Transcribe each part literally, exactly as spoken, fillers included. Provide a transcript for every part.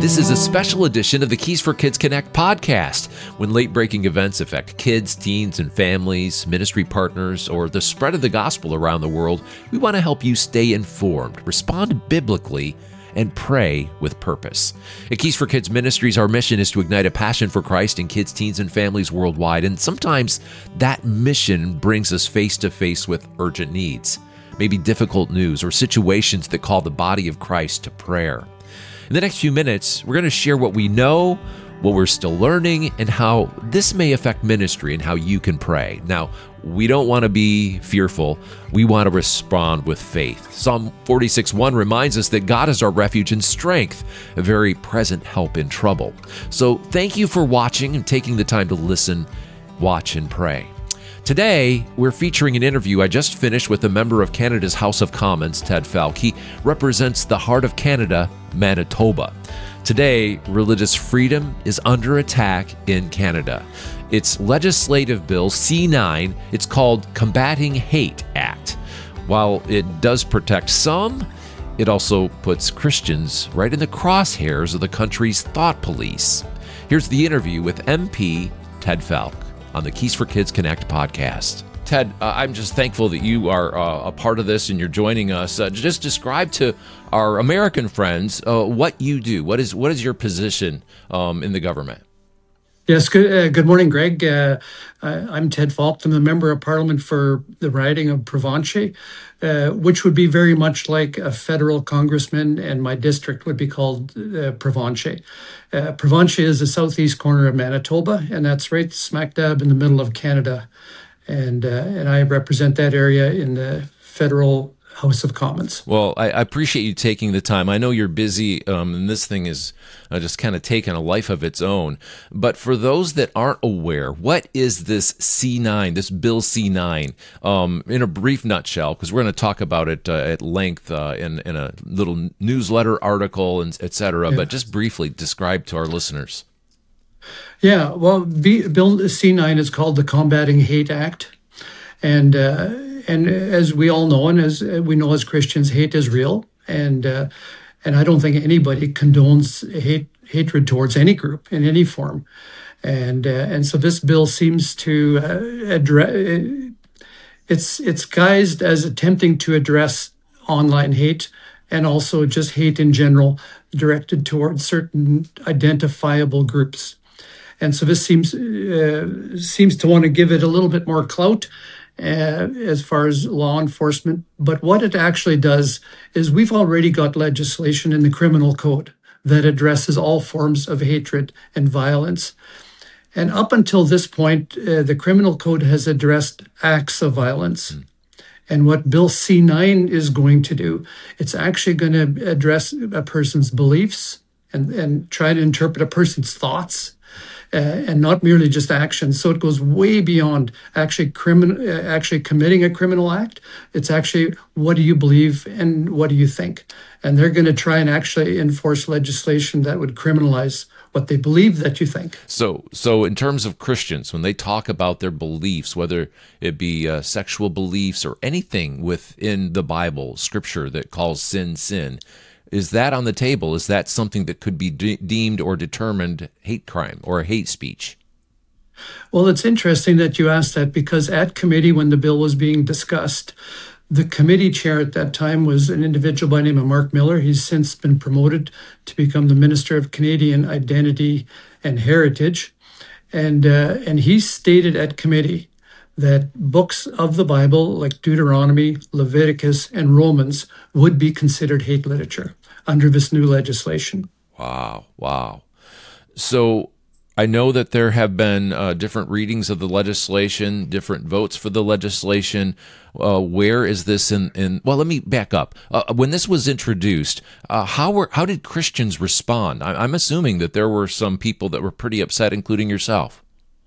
This is a special edition of the Keys for Kids Connect podcast. When late-breaking events affect kids, teens, and families, ministry partners, or the spread of the gospel around the world, we want to help you stay informed, respond biblically, and pray with purpose. At Keys for Kids Ministries, our mission is to ignite a passion for Christ in kids, teens, and families worldwide, and sometimes that mission brings us face-to-face with urgent needs, maybe difficult news or situations that call the body of Christ to prayer. In the next few minutes, we're going to share what we know, what we're still learning, and how this may affect ministry and how you can pray. Now, we don't want to be fearful. We want to respond with faith. Psalm forty-six one reminds us that God is our refuge and strength, a very present help in trouble. So thank you for watching and taking the time to listen, watch, and pray. Today, we're featuring an interview I just finished with a member of Canada's House of Commons, Ted Falk. He represents the heart of Canada, Manitoba. Today, religious freedom is under attack in Canada. Its legislative bill, C nine, it's called Combating Hate Act. While it does protect some, it also puts Christians right in the crosshairs of the country's thought police. Here's the interview with M P Ted Falk on the Keys for Kids Connect podcast. Ted, uh, I'm just thankful that you are uh, a part of this and you're joining us. Uh, just describe to our American friends uh, what you do. What is what is your position um, in the government? Yes, good, uh, good morning, Greg. Uh, I'm Ted Falk. I'm a member of Parliament for the riding of Provencher, uh, which would be very much like a federal congressman, and my district would be called uh, Provencher. Uh, Provencher is the southeast corner of Manitoba, and that's right smack dab in the middle of Canada. And uh, and I represent that area in the federal House of Commons. Well, I, I appreciate you taking the time. I know you're busy, um, and this thing is uh, just kind of taken a life of its own. But for those that aren't aware, what is this C nine, this Bill C nine, um, in a brief nutshell, because we're going to talk about it uh, at length uh, in, in a little newsletter article, and et cetera, yeah. But just briefly describe to our listeners. Yeah, well, B, Bill C nine is called the Combating Hate Act. And uh, and as we all know, and as we know as Christians, hate is real. And uh, and I don't think anybody condones hate hatred towards any group in any form. And uh, and so this bill seems to uh, address, it's, it's guised as attempting to address online hate and also just hate in general directed towards certain identifiable groups. And so this seems uh, seems to want to give it a little bit more clout uh, as far as law enforcement. But what it actually does is we've already got legislation in the criminal code that addresses all forms of hatred and violence. And up until this point, uh, the criminal code has addressed acts of violence. Mm. And what Bill C nine is going to do, it's actually going to address a person's beliefs and, and try to interpret a person's thoughts. Uh, and not merely just actions. So it goes way beyond actually crimin- uh, actually committing a criminal act. It's actually, what do you believe and what do you think? And they're going to try and actually enforce legislation that would criminalize what they believe that you think. So so in terms of Christians, when they talk about their beliefs, whether it be uh, sexual beliefs or anything within the Bible, Scripture that calls sin, sin, is that on the table? Is that something that could be de- deemed or determined hate crime or hate speech? Well, it's interesting that you asked that, because at committee, when the bill was being discussed, the committee chair at that time was an individual by the name of Mark Miller. He's since been promoted to become the Minister of Canadian Identity and Heritage. And, uh, and he stated at committee that books of the Bible like Deuteronomy, Leviticus, and Romans would be considered hate literature under this new legislation. Wow, wow. So I know that there have been uh, different readings of the legislation, different votes for the legislation. Uh, where is this in, in? Well, let me back up. Uh, when this was introduced, uh, how were how did Christians respond? I, I'm assuming that there were some people that were pretty upset, including yourself.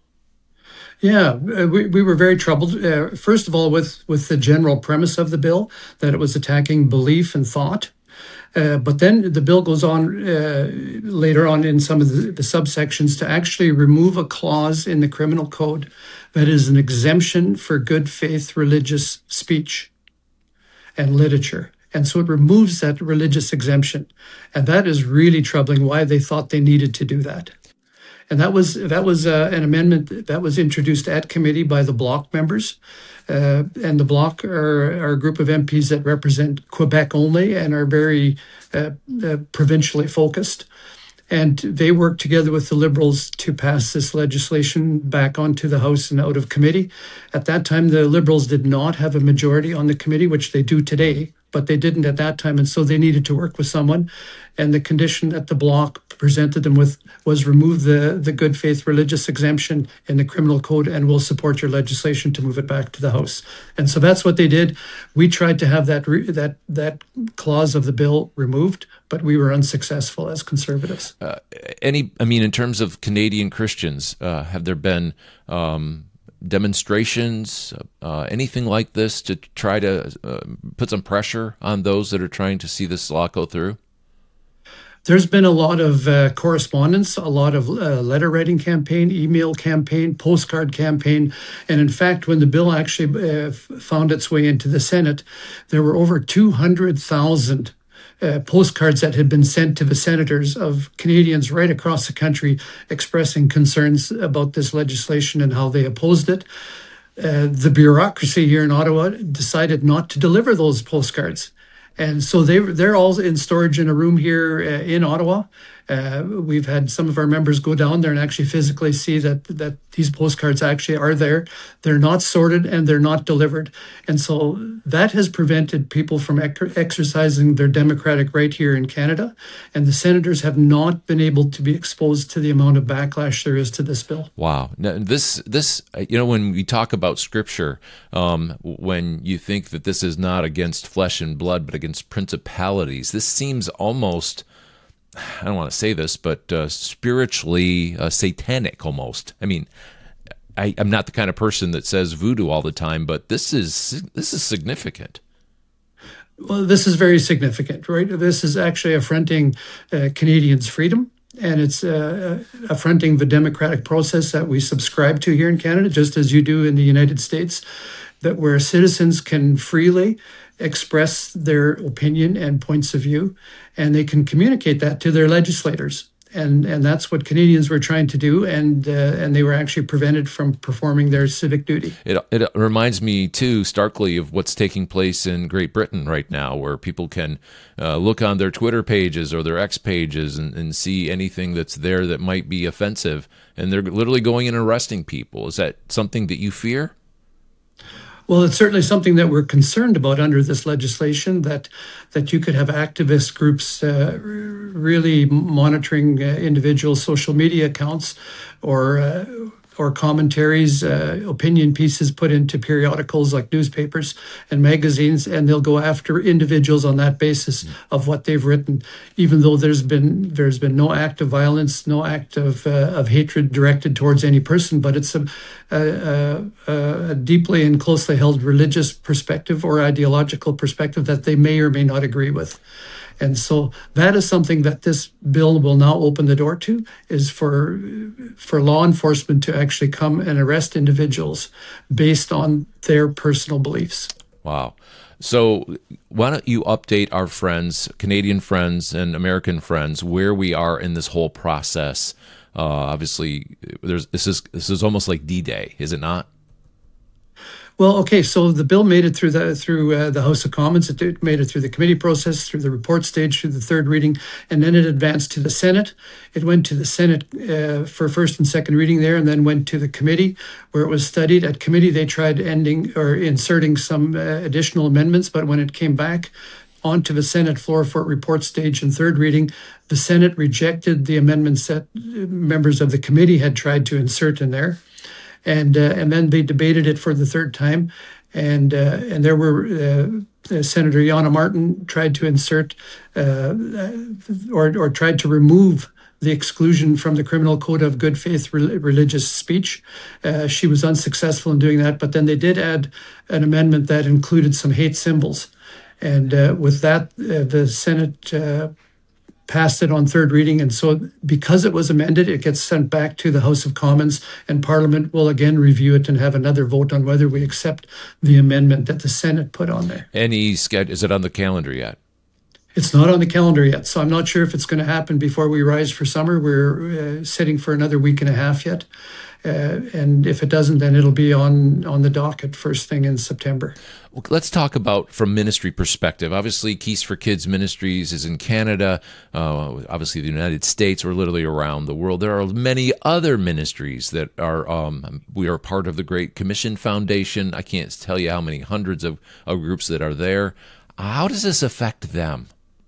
Yeah, we, we were very troubled, uh, first of all, with, with the general premise of the bill, that it was attacking belief and thought. Uh, but then the bill goes on uh, later on in some of the, the subsections to actually remove a clause in the criminal code that is an exemption for good faith religious speech and literature. And so it removes that religious exemption. And that is really troubling, why they thought they needed to do that. And that was that was uh, an amendment that was introduced at committee by the Bloc members. Uh, and the Bloc are, are a group of M Ps that represent Quebec only and are very uh, uh, provincially focused. And they worked together with the Liberals to pass this legislation back onto the House and out of committee. At that time, the Liberals did not have a majority on the committee, which they do today, but they didn't at that time. And so they needed to work with someone. And the condition that the Bloc presented them with was remove the, the good faith religious exemption in the criminal code, and we'll support your legislation to move it back to the House. And so that's what they did. We tried to have that re- that that clause of the bill removed, but we were unsuccessful as Conservatives. Uh, any, I mean, in terms of Canadian Christians, uh, have there been um, demonstrations, uh, anything like this to try to uh, put some pressure on those that are trying to see this law go through? There's been a lot of uh, correspondence, a lot of uh, letter writing campaign, email campaign, postcard campaign. And in fact, when the bill actually uh, found its way into the Senate, there were over two hundred thousand uh, postcards that had been sent to the senators of Canadians right across the country expressing concerns about this legislation and how they opposed it. Uh, the bureaucracy here in Ottawa decided not to deliver those postcards. And so they, they're all in storage in a room here uh, in Ottawa. Uh, we've had some of our members go down there and actually physically see that that these postcards actually are there. They're not sorted and they're not delivered. And so that has prevented people from ec- exercising their democratic right here in Canada. And the senators have not been able to be exposed to the amount of backlash there is to this bill. Wow. Now, this, this, you know, when we talk about Scripture, um, when you think that this is not against flesh and blood, but against principalities, this seems almost, I don't want to say this, but uh, spiritually uh, satanic almost. I mean, I, I'm not the kind of person that says voodoo all the time, but this is this is significant. Well, this is very significant, right? This is actually affronting uh, Canadians' freedom, and it's uh, affronting the democratic process that we subscribe to here in Canada, just as you do in the United States, that where citizens can freely express their opinion and points of view, and they can communicate that to their legislators. And and that's what Canadians were trying to do, and uh, and they were actually prevented from performing their civic duty. It it reminds me, too, starkly of what's taking place in Great Britain right now, where people can uh, look on their Twitter pages or their X pages and, and see anything that's there that might be offensive, and they're literally going and arresting people. Is that something that you fear? Well, it's certainly something that we're concerned about under this legislation, that that you could have activist groups uh, really monitoring uh, individual social media accounts or uh, or commentaries, uh, opinion pieces put into periodicals like newspapers and magazines, and they'll go after individuals on that basis of what they've written, even though there's been there's been no act of violence, no act of uh, of hatred directed towards any person, but it's a, a, a, a deeply and closely held religious perspective or ideological perspective that they may or may not agree with. And so that is something that this bill will now open the door to, is for for law enforcement to actually come and arrest individuals based on their personal beliefs. Wow. So why don't you update our friends, Canadian friends and American friends, where we are in this whole process? Uh, obviously, there's this is this is almost like D-Day, is it not? Well, okay, so the bill made it through the through uh, the House of Commons. It made it through the committee process, through the report stage, through the third reading, and then it advanced to the Senate. It went to the Senate uh, for first and second reading there, and then went to the committee where it was studied. At committee, they tried ending or inserting some uh, additional amendments, but when it came back onto the Senate floor for report stage and third reading, the Senate rejected the amendments that members of the committee had tried to insert in there. And uh, and then they debated it for the third time, and uh, and there were uh, Senator Yana Martin tried to insert uh, or or tried to remove the exclusion from the criminal code of good faith re- religious speech. Uh, she was unsuccessful in doing that, but then they did add an amendment that included some hate symbols, and uh, with that, uh, the Senate. Uh, passed it on third reading. And so because it was amended, it gets sent back to the House of Commons, and Parliament will again review it and have another vote on whether we accept the amendment that the Senate put on there. Any schedule, is it on the calendar yet? It's not on the calendar yet, so I'm not sure if it's going to happen before we rise for summer. We're uh, sitting for another week and a half yet. Uh, and if it doesn't, then it'll be on, on the docket first thing in September. Well, let's talk about from ministry perspective. Obviously, Keys for Kids Ministries is in Canada, uh, obviously the United States, or literally around the world. There are many other ministries that are, um, we are part of the Great Commission Foundation. I can't tell you how many hundreds of, of groups that are there. How does this affect them?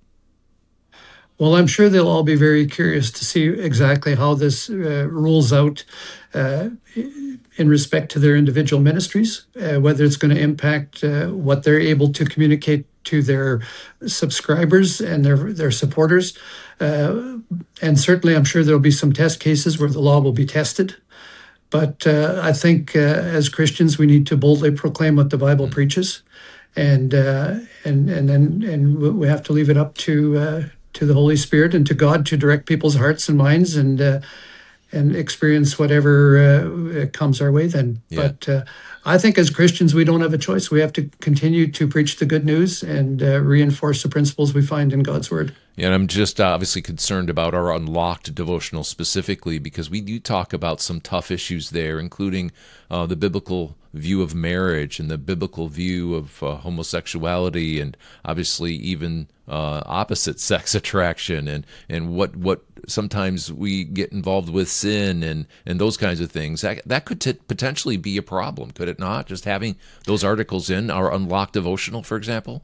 Well, I'm sure they'll all be very curious to see exactly how this uh, rolls out uh, in respect to their individual ministries, uh, whether it's going to impact uh, what they're able to communicate to their subscribers and their, their supporters. Uh, and certainly, I'm sure there'll be some test cases where the law will be tested. But uh, I think uh, as Christians, we need to boldly proclaim what the Bible preaches. And uh, and and then and we have to leave it up to uh, to the Holy Spirit and to God to direct people's hearts and minds, and uh, and experience whatever uh, comes our way then. Yeah. But uh, I think as Christians, we don't have a choice. We have to continue to preach the good news and uh, reinforce the principles we find in God's Word. Yeah, and I'm just obviously concerned about our Unlocked devotional specifically, because we do talk about some tough issues there, including uh, the biblical view of marriage and the biblical view of uh, homosexuality, and obviously even uh, opposite sex attraction, and, and what what sometimes we get involved with sin and, and those kinds of things. That, that could t- potentially be a problem, could it not? Just having those articles in our Unlocked devotional, for example?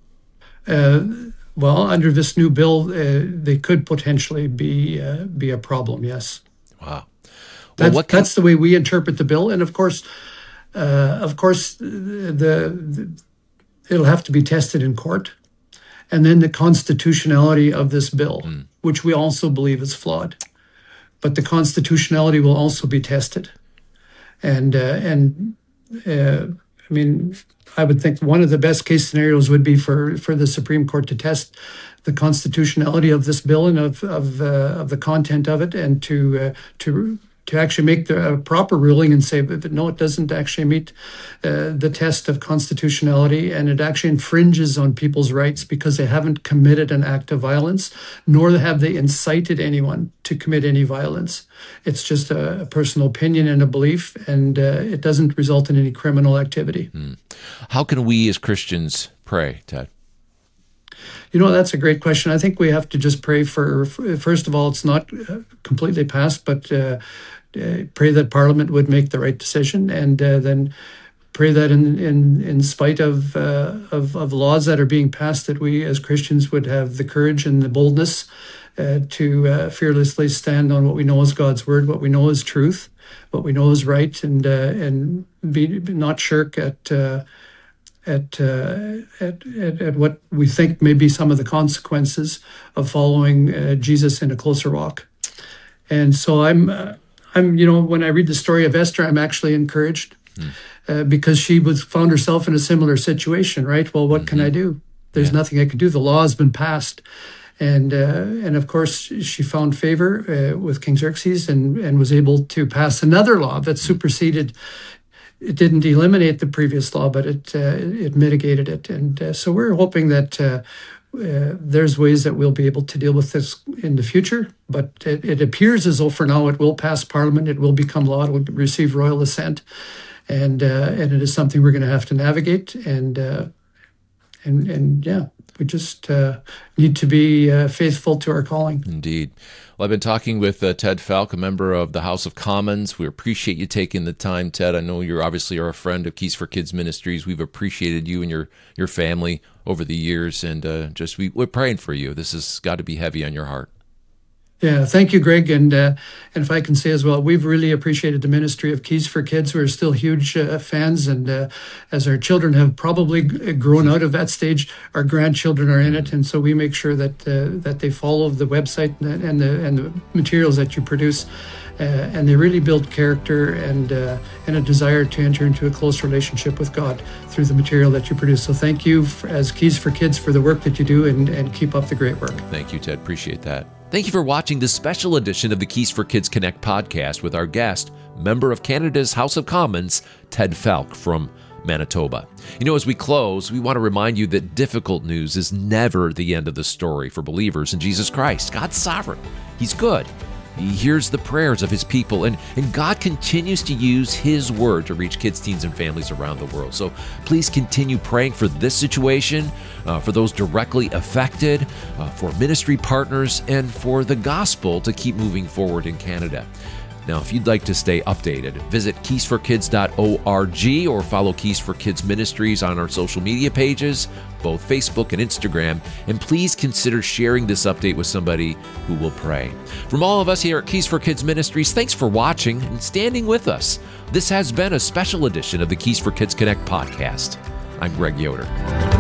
Uh Well, under this new bill, uh, they could potentially be uh, be a problem. Yes. Wow. Well, that's, what can... that's the way we interpret the bill, and of course, uh, of course, the, the it'll have to be tested in court, and then the constitutionality of this bill, mm. which we also believe is flawed, but the constitutionality will also be tested, and uh, and uh, I mean. I would think one of the best case scenarios would be for, for the Supreme Court to test the constitutionality of this bill and of of, uh, of the content of it, and to uh, to to actually make the uh, proper ruling and say, but no, it doesn't actually meet uh, the test of constitutionality, and it actually infringes on people's rights because they haven't committed an act of violence, nor have they incited anyone to commit any violence. It's just a, a personal opinion and a belief, and uh, it doesn't result in any criminal activity. Mm. How can we as Christians pray, Ted? You know, that's a great question. I think we have to just pray for, for first of all, it's not completely passed, but uh, uh, pray that Parliament would make the right decision, and uh, then pray that in in, in spite of, uh, of of laws that are being passed, that we as Christians would have the courage and the boldness uh, to uh, fearlessly stand on what we know is God's Word, what we know is truth, what we know is right, and uh, and be not shirk at. Uh, At, uh, at, at at what we think may be some of the consequences of following uh, Jesus in a closer walk. And so I'm, uh, I'm, you know, when I read the story of Esther, I'm actually encouraged mm. uh, because she was found herself in a similar situation, right? Well, what mm-hmm. can I do? There's yeah. nothing I can do. The law has been passed. And uh, and of course, she found favor uh, with King Xerxes, and, and was able to pass another law that superseded. It didn't eliminate the previous law, but it uh, it mitigated it. And uh, so we're hoping that uh, uh, there's ways that we'll be able to deal with this in the future. But it, it appears as though for now it will pass Parliament, it will become law, it will receive royal assent, and uh, and it is something we're going to have to navigate. And uh, and and yeah, we just uh, need to be uh, faithful to our calling. Indeed. Well, I've been talking with uh, Ted Falk, a member of the House of Commons. We appreciate you taking the time, Ted. I know you're obviously are a friend of Keys for Kids Ministries. We've appreciated you and your, your family over the years, and uh, just we, we're praying for you. This has got to be heavy on your heart. Yeah, thank you, Greg. And uh, and if I can say as well, we've really appreciated the ministry of Keys for Kids. We're still huge uh, fans, and uh, as our children have probably g- grown out of that stage, our grandchildren are in it, and so we make sure that uh, that they follow the website and the and the, and the materials that you produce. Uh, and they really build character and uh, and a desire to enter into a close relationship with God through the material that you produce. So thank you for, as Keys for Kids, for the work that you do, and, and keep up the great work. Thank you, Ted. Appreciate that. Thank you for watching this special edition of the Keys for Kids Connect podcast with our guest, member of Canada's House of Commons, Ted Falk from Manitoba. You know, as we close, we want to remind you that difficult news is never the end of the story for believers in Jesus Christ. God's sovereign. He's good. He hears the prayers of his people, and, and God continues to use his word to reach kids, teens, and families around the world. So please continue praying for this situation, uh, for those directly affected, uh, for ministry partners, and for the gospel to keep moving forward in Canada. Now, if you'd like to stay updated, visit keys for kids dot org or follow Keys for Kids Ministries on our social media pages, both Facebook and Instagram, and please consider sharing this update with somebody who will pray. From all of us here at Keys for Kids Ministries, thanks for watching and standing with us. This has been a special edition of the Keys for Kids Connect podcast. I'm Greg Yoder.